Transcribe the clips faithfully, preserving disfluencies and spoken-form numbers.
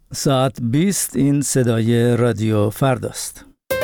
ساعت بیست این صدای رادیو فرداست.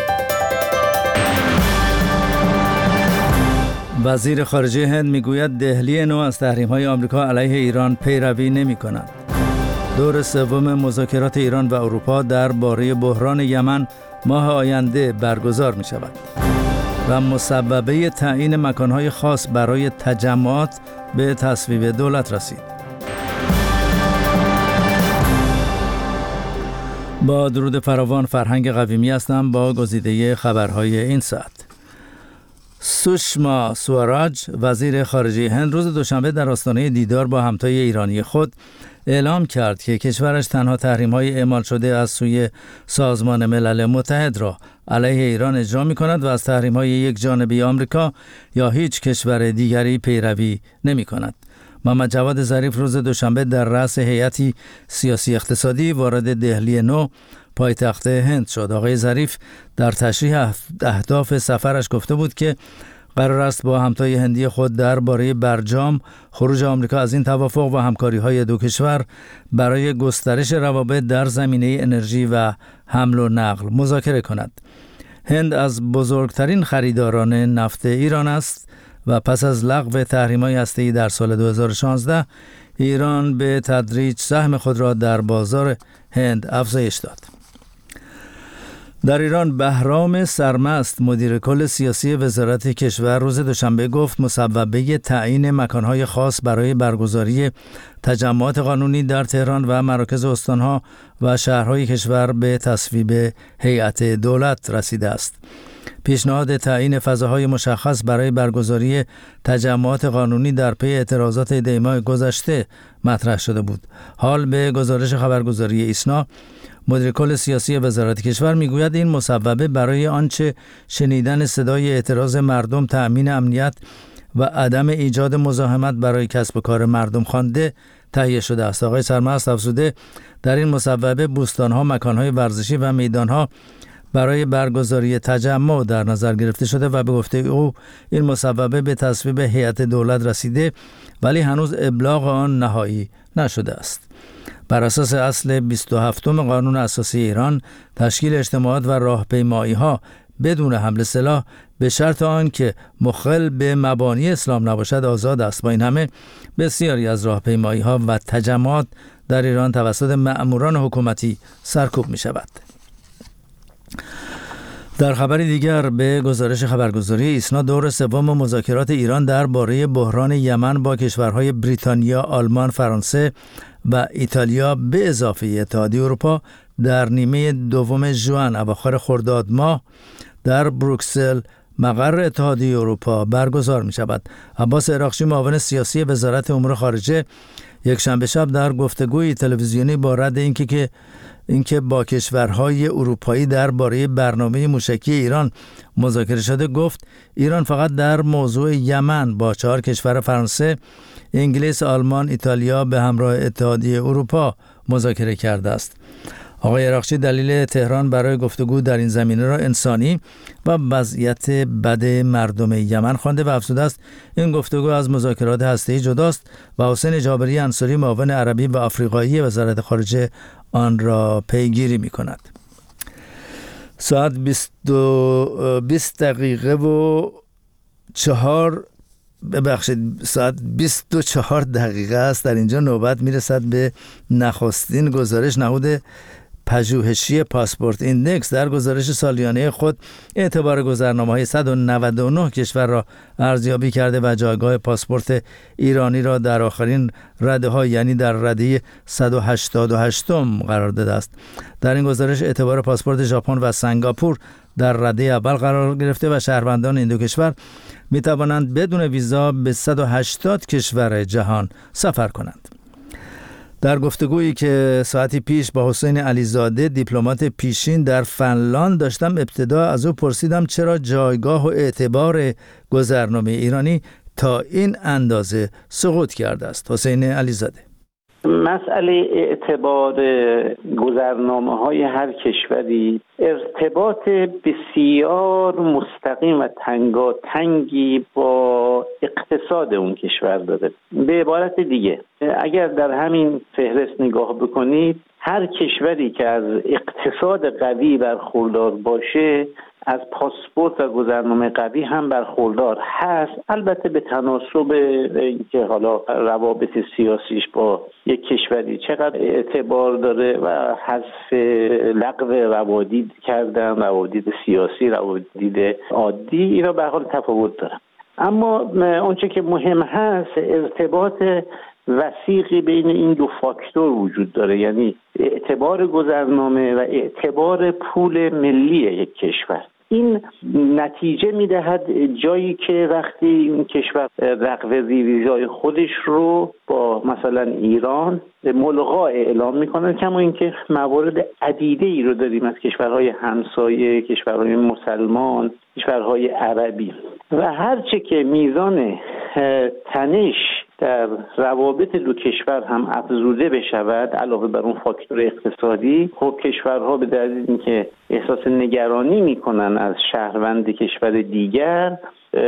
وزیر خارجه هند میگوید دهلی نو از تحریم‌های آمریکا علیه ایران پیروی نمی‌کند. دور سوم مذاکرات ایران و اروپا درباره بحران یمن ماه آینده برگزار می‌شود. و مسببه تعیین مکان‌های خاص برای تجمعات به تصویب دولت رسید. با درود فراوان، فرهنگ قویمی هستم با گزیده خبرهای این ساعت. سوشما سواراج، وزیر خارجه هند، روز دوشنبه در آستانه دیدار با همتای ایرانی خود اعلام کرد که کشورش تنها تحریم‌های اعمال شده از سوی سازمان ملل متحد را علیه ایران اجرا می‌کند و از تحریم‌های یک جانبه آمریکا یا هیچ کشور دیگری پیروی نمی‌کند. محمد جواد ظریف روز دوشنبه در رأس هیئتی سیاسی اقتصادی وارد دهلی نو پایتخت هند شد. آقای ظریف در تشریح اهداف سفرش گفته بود که قرار است با همتای هندی خود درباره برجام خروج آمریکا از این توافق و همکاری‌های دو کشور برای گسترش روابط در زمینه انرژی و حمل و نقل مذاکره کند. هند از بزرگترین خریداران نفت ایران است و پس از لغو تحریم‌های هسته‌ای در سال دو هزار و شانزده ایران به تدریج سهم خود را در بازار هند افزایش داد. در ایران بهرام سرمست، مدیر کل سیاسی وزارت کشور، روز دوشنبه گفت مسببه تعیین مکان‌های خاص برای برگزاری تجمعات قانونی در تهران و مراکز استان‌ها و شهرهای کشور به تصویب هیئت دولت رسیده است. پیشنهاد تعیین فضاهای مشخص برای برگزاری تجمعات قانونی در پی اعتراضات دیماه گذشته مطرح شده بود. حال به گزارش خبرگزاری ایسنا، مدیر کل سیاسی وزارت کشور میگوید این مسببه برای آنچه شنیدن صدای اعتراض مردم، تأمین امنیت و عدم ایجاد مزاحمت برای کسب و کار مردم خوانده تهیه شده است. آقای سرمست افزوده در این مسببه بوستان‌ها، مکان‌های ورزشی و میدان‌ها برای برگزاری تجمع در نظر گرفته شده و به گفته او این مسببه به تصویب هیئت دولت رسیده ولی هنوز ابلاغ آن نهایی نشده است. بر اساس اصل بیست و هفتم قانون اساسی ایران، تشکیل اجتماعات و راهپیمایی‌ها بدون حمل سلاح به شرط آن که مخل به مبانی اسلام نباشد آزاد است. با این همه بسیاری از راهپیمایی‌ها و تجمعات در ایران توسط مأموران حکومتی سرکوب می‌شود. در خبر دیگر به گزارش خبرگزاری ایسنا، دور سوم مذاکرات ایران درباره بحران یمن با کشورهای بریتانیا، آلمان، فرانسه و ایتالیا به اضافه اتحادیه اروپا در نیمه دوم ژوئن اواخر خرداد ماه در بروکسل مقر اتحادیه اروپا برگزار می شود. عباس عراقچی، معاون سیاسی وزارت امور خارجه، یک شنبه شب در گفتگوی تلویزیونی با رد اینکه که اینکه با کشورهای اروپایی درباره برنامه موشکی ایران مذاکره شده گفت ایران فقط در موضوع یمن با چهار کشور فرانسه، انگلیس، آلمان، ایتالیا به همراه اتحادیه اروپا مذاکره کرده است. آقای عراقچی دلیل تهران برای گفتگو در این زمینه را انسانی و وضعیت بد مردم یمن خوانده و افزوده است این گفتگو از مذاکرات هسته‌ای جداست و حسین جابری انصاری، معاون عربی و آفریقایی وزارت خارجه، آن را پیگیری می کند. ساعت بیست دقیقه و چهار ببخشید ساعت بیست و چهار دقیقه است. در اینجا نوبت می رسد به نخستین گزارش نهاد پژوهشی پاسپورت ایندکس. در گزارش سالیانه خود اعتبار گذرنامه‌های صد و نود و نه کشور را ارزیابی کرده و جایگاه پاسپورت ایرانی را در آخرین رده‌ها یعنی در رده صد و هشتاد و هشت قرار داده است. در این گزارش اعتبار پاسپورت ژاپن و سنگاپور در رده اول قرار گرفته و شهروندان این دو کشور می توانند بدون ویزا به صد و هشتاد کشور جهان سفر کنند. در گفتگویی که ساعتی پیش با حسین علیزاده، دیپلمات پیشین در فنلاند داشتم، ابتدا از او پرسیدم چرا جایگاه و اعتبار گذرنامه ایرانی تا این اندازه سقوط کرده است. حسین علیزاده: مسئله اعتبار گذرنامه‌های هر کشوری ارتباط بسیار مستقیم و تنگاتنگی با اقتصاد اون کشور داره. به عبارت دیگه اگر در همین فهرست نگاه بکنید، هر کشوری که از اقتصاد قوی برخوردار باشه از پاسپورت و گذرنامه قوی هم برخوردار هست، البته به تناسب اینکه حالا روابط سیاسیش با یک کشوری چقدر اعتبار داره و حذف لغو روادید کردن، روادید سیاسی، روادید عادی، اینا به حال تفاوت داره. اما اونچه که مهم هست ارتباط وثیقی بین این دو فاکتور وجود داره، یعنی اعتبار گذرنامه و اعتبار پول ملی یک کشور. این نتیجه میدهد جایی که وقتی این کشور رغبت ویزای خودش رو با مثلا ایران ملغا اعلام میکنه، کما اینکه موارد عدیده ای رو داریم از کشورهای همسایه، کشورهای مسلمان، کشورهای عربی، و هرچه که میزان تنش در روابط دو کشور هم افزوده بشود علاوه بر اون فاکتور اقتصادی، خب کشورها به دلیل اینکه احساس نگرانی میکنن از شهروند کشور دیگر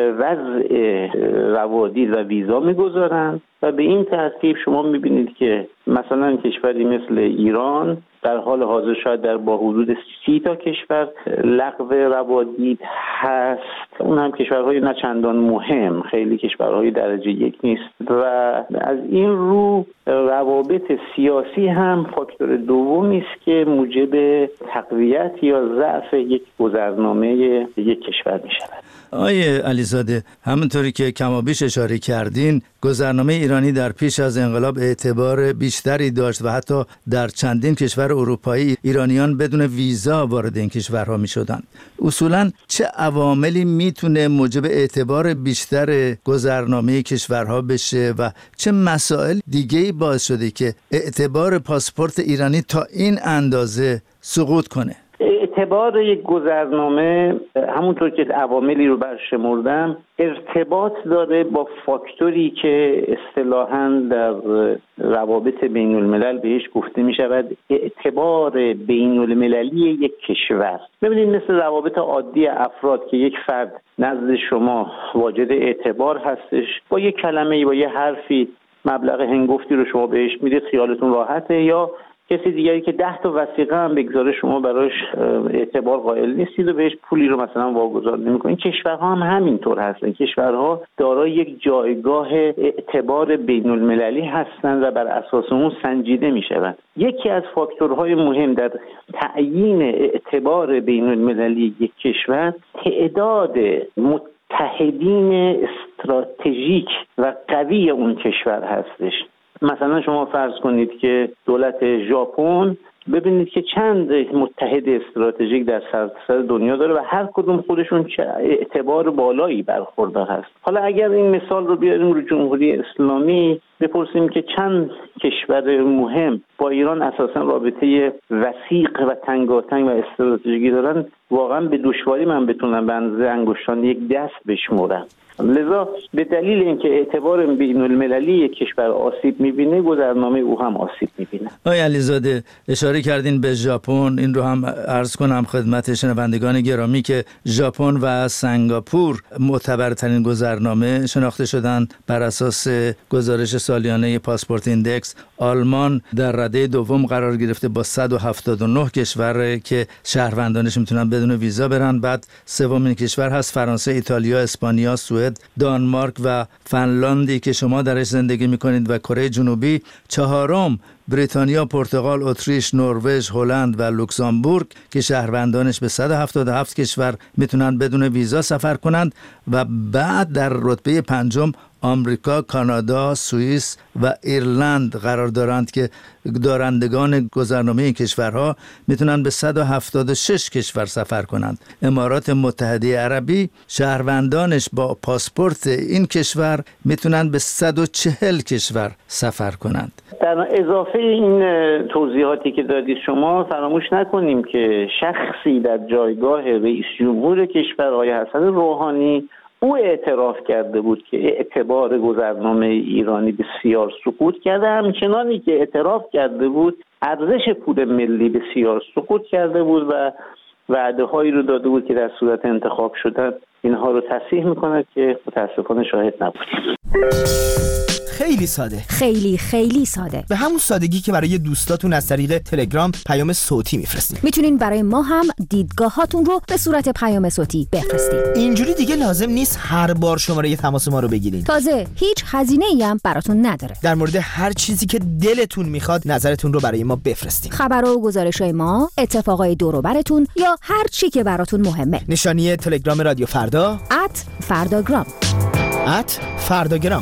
وضع روادید و ویزا میگذارن و به این ترتیب شما میبینید که مثلا کشوری مثل ایران در حال حاضر شاید در با حدود سی تا کشور لغو روادید هست، اون هم کشورهای نه چندان مهم، خیلی کشورهای درجه یک نیست، و از این رو روابط سیاسی هم فاکتور دومی است که موجب تقویت یا ضعف یک گذرنامه یک کشور می شود. آیه علیزاده، همونطوری که کمابیش اشاره کردین، گذرنامه ایرانی در پیش از انقلاب اعتبار بیشتری داشت و حتی در چندین کشور اروپایی ایرانیان بدون ویزا وارد این کشورها می شدند. اصولاً چه عواملی میتونه موجب اعتبار بیشتر گذرنامه کشورها بشه و چه مسائل دیگه‌ای باعث شده که اعتبار پاسپورت ایرانی تا این اندازه سقوط کنه؟ اعتبار یک گذرنامه همونطور که عواملی رو برشمردم ارتباط داره با فاکتوری که اصطلاحاً در روابط بین الملل بهش گفته می شود اعتبار بین المللی یک کشور. ببینید مثل روابط عادی افراد که یک فرد نزد شما واجد اعتبار هستش، با یک کلمه با یه حرفی مبلغ هنگفتی رو شما بهش میدید خیالتون راحته، یا کسی دیگری که ده تا وثیقه هم بگذاره شما براش اعتبار قائل نیستید و بهش پولی رو مثلا واگذار نمی‌کنید. کشورها هم همینطور هستن، کشورها دارای یک جایگاه اعتبار بین المللی هستند و بر اساس اون سنجیده میشوند. یکی از فاکتورهای مهم در تعیین اعتبار بین المللی یک کشور تعداد متحدین استراتژیک و قوی اون کشور هستش. مثلا شما فرض کنید که دولت ژاپن ببینید که چند متحد استراتژیک در سراسر دنیا داره و هر کدوم خودشون اعتبار بالایی برخوردار هست. حالا اگر این مثال رو بیاریم رو جمهوری اسلامی، بپرسیم که چند کشور مهم با ایران اساسا رابطه وثیق و تنگاتنگ و استراتژیکی دارن، واقعا به دشواری من بتونم به اندازه انگشتان یک دست بشمرم. لذا به دلیل اینکه اعتبار بین المللی یک کشور آسیب میبینه، گذرنامه او هم آسیب میبینه. آقای علیزاده اشاره کردین به ژاپن، این رو هم عرض کنم خدمت شنوندگان گرامی که ژاپن و سنگاپور معتبرترین گذرنامه شناخته شدند بر اساس گزارش سالیانه پاسپورت ایندکس. آلمان در رده دوم قرار گرفته با صد و هفتاد و نه کشور که شهروندانش میتونن بدون ویزا برن. بعد سومین کشور هست فرانسه، ایتالیا، اسپانیا، سوئد، دانمارک و فنلاندی که شما درش زندگی میکنید و کره جنوبی. چهارم بریتانیا، پرتغال، اتریش، نروژ، هلند و لوکزامبورگ که شهروندانش به صد و هفتاد و هفت کشور میتونن بدون ویزا سفر کنند. و بعد در رتبه پنجم آمریکا، کانادا، سوئیس و ایرلند قرار دارند که دارندگان گذرنامه این کشورها میتونن به صد و هفتاد و شش کشور سفر کنند. امارات متحده عربی شهروندانش با پاسپورت این کشور میتونن به صد و چهل کشور سفر کنند. در اضافه این توضیحاتی که دادید شما فراموش نکنیم که شخصی در جایگاه رئیس جمهور کشور آقای حسن روحانی او اعتراف کرده بود که اعتبار گذرنامه ایرانی بسیار سقوط کرده، همچنانی که اعتراف کرده بود ارزش پول ملی بسیار سقوط کرده بود و وعده هایی رو داده بود که در صورت انتخاب شدن اینها رو تصحیح میکنه که متاسفانه شاهد نبودیم. خیلی ساده، خیلی خیلی ساده، به همون سادگی که برای دوستاتون از طریق تلگرام پیام صوتی میفرستید. میتونین برای ما هم دیدگاهاتون رو به صورت پیام صوتی بفرستید. اینجوری دیگه لازم نیست هر بار شماره تماس ما رو بگیرین. تازه هیچ هزینه‌ای هم براتون نداره. در مورد هر چیزی که دلتون میخواد نظرتون رو برای ما بفرستید. خبر و گزارش‌های ما، اتفاقای دور و براتون یا هر چی که براتون مهمه. نشانی تلگرام رادیو فردا ات فرداگرام ات فرداگرام.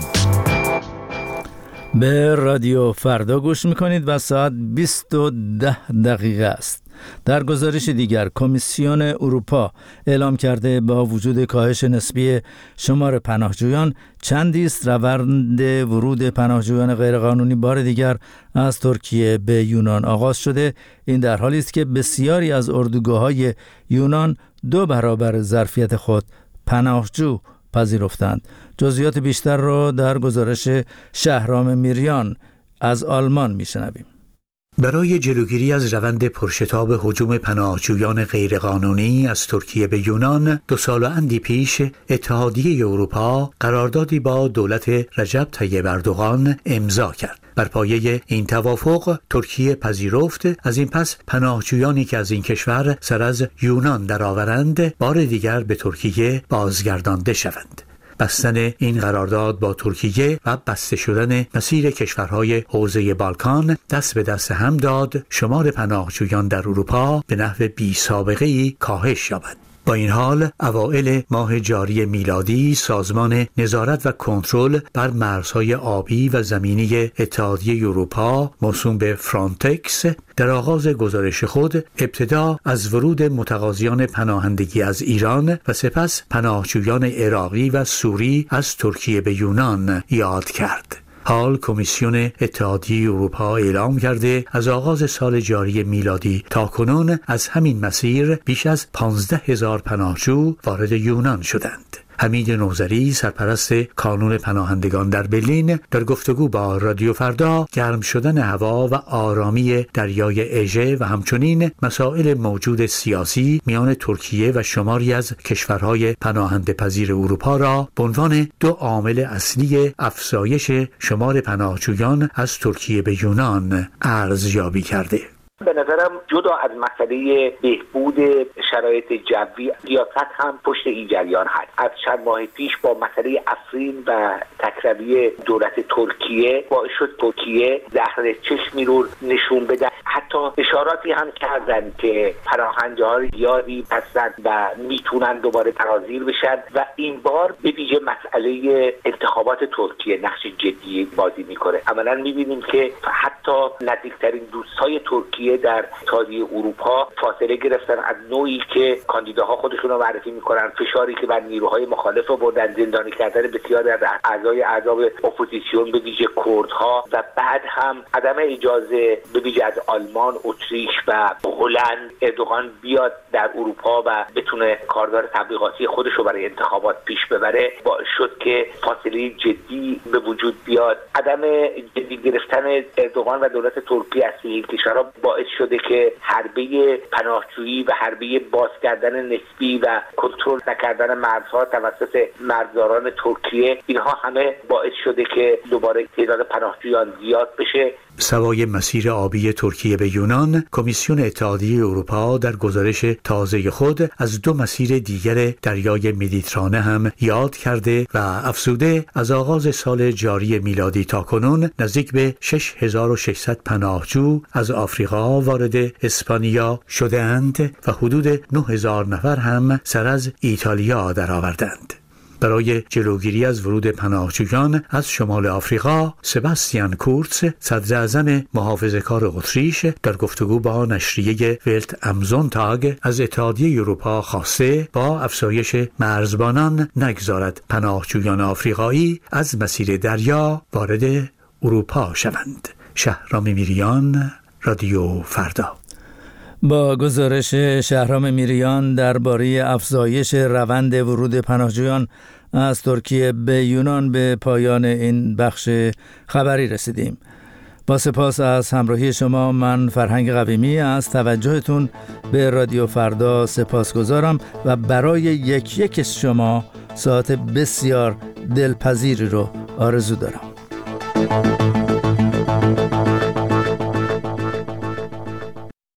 به رادیو فردا گوش میکنید و ساعت بیست و ده دقیقه است. در گزارش دیگر، کمیسیون اروپا اعلام کرده با وجود کاهش نسبی شمار پناهجویان چندی است روند ورود پناهجویان غیرقانونی بار دیگر از ترکیه به یونان آغاز شده. این در حالی است که بسیاری از اردوگاه‌های یونان دو برابر ظرفیت خود پناهجو پذیرفتند. جزئیات بیشتر را در گزارش شهرام میریان از آلمان میشنویم. برای جلوگیری از روند پرشتاب هجوم پناهجویان غیرقانونی از ترکیه به یونان، دو سال و اندی پیش اتحادیه اروپا قراردادی با دولت رجب طیب اردوغان امضا کرد. بر پایه این توافق ترکیه پذیرفت از این پس پناهجویانی که از این کشور سر از یونان درآورند بار دیگر به ترکیه بازگردانده شوند. بستن این قرارداد با ترکیه و بسته شدن مسیر کشورهای حوزه بالکان دست به دست هم داد شمار پناهجویان در اروپا به نحو بی سابقه‌ای کاهش یابد. با این حال اوایل ماه جاری میلادی سازمان نظارت و کنترل بر مرزهای آبی و زمینی اتحادیه اروپا موسوم به فرانتکس در آغاز گزارش خود ابتدا از ورود متقاضیان پناهندگی از ایران و سپس پناهجویان عراقی و سوری از ترکیه به یونان یاد کرد. حال کمیسیون اتحادیه اروپا اعلام کرده از آغاز سال جاری میلادی تا کنون از همین مسیر بیش از پانزده هزار پناهجو وارد یونان شدند. حمید نوذری سرپرست کانون پناهندگان در برلین در گفتگو با رادیو فردا گرم شدن هوا و آرامی دریای اژه و همچنین مسائل موجود سیاسی میان ترکیه و شماری از کشورهای پناهنده پذیر اروپا را به عنوان دو عامل اصلی افزایش شمار پناهجویان از ترکیه به یونان ارزیابی کرده. به نظرم جدا از مسئله بهبود شرایط جوی، سیاست هم پشت این جریان هست. از چند ماه پیش با مسئله افرین و تکروی دولت ترکیه باعث شد ترکیه زهر چشمی رو نشون بده. حتی اشاراتی هم کردن که پناهنده ها زیادی هستند و میتونن دوباره ترازیر بشن و این بار به ویژه مسئله انتخابات ترکیه نقش جدی بازی میکنه. عملا میبینیم که حتی نزدیکترین دوستای ترکیه در اتحادیه اروپا فاصله گرفتن از نوعی که کاندیداها خودشون رو معرفی میکنن، فشاری که بر نیروهای مخالف بردن، زندانی کردن بسیاری از اعضای احزاب اپوزیسیون به ویژه کردها و بعد هم عدم اجازه به ویژه از آلمان، اتریش و هلند اردوغان بیاد در اروپا و بتونه کارزار تبلیغاتی خودش رو برای انتخابات پیش ببره باعث شد که فاصله جدی به وجود بیاد. عدم جدی گرفتن اردوغان و دولت ترکیه از این کشورها باعث شده که حربه پناهجویی و حربه باز کردن نسبی و کنترل نکردن مرزها توسط مرزداران ترکیه، اینها همه باعث شده که دوباره تعداد پناهجویان زیاد بشه. سوای مسیر آبی ترکیه به یونان، کمیسیون اتحادیه اروپا در گزارش تازه خود از دو مسیر دیگر دریای مدیترانه هم یاد کرده و افزوده از آغاز سال جاری میلادی تا کنون نزدیک به شش هزار و ششصد پناهجو از آفریقا وارد اسپانیا شده‌اند و حدود نه هزار نفر هم سر از ایتالیا درآوردند. برای جلوگیری از ورود پناهجویان از شمال آفریقا، سباستیان کورتس، صدر اعظم محافظه‌کار اتریش، در گفتگو با نشریه ولت ام زونتاگ از اتحادیه اروپا خواسته با افزایش مرزبانان نگذارد پناهجویان آفریقایی از مسیر دریا وارد اروپا شوند. شهرام میریان، رادیو فردا. با گزارش شهرام میریان درباره افزایش روند ورود پناهجویان از ترکیه به یونان به پایان این بخش خبری رسیدیم. با سپاس از همراهی شما، من فرهنگ قویمی از توجهتون به رادیو فردا سپاسگزارم و برای یک یک شما ساعت بسیار دلپذیری رو آرزو دارم.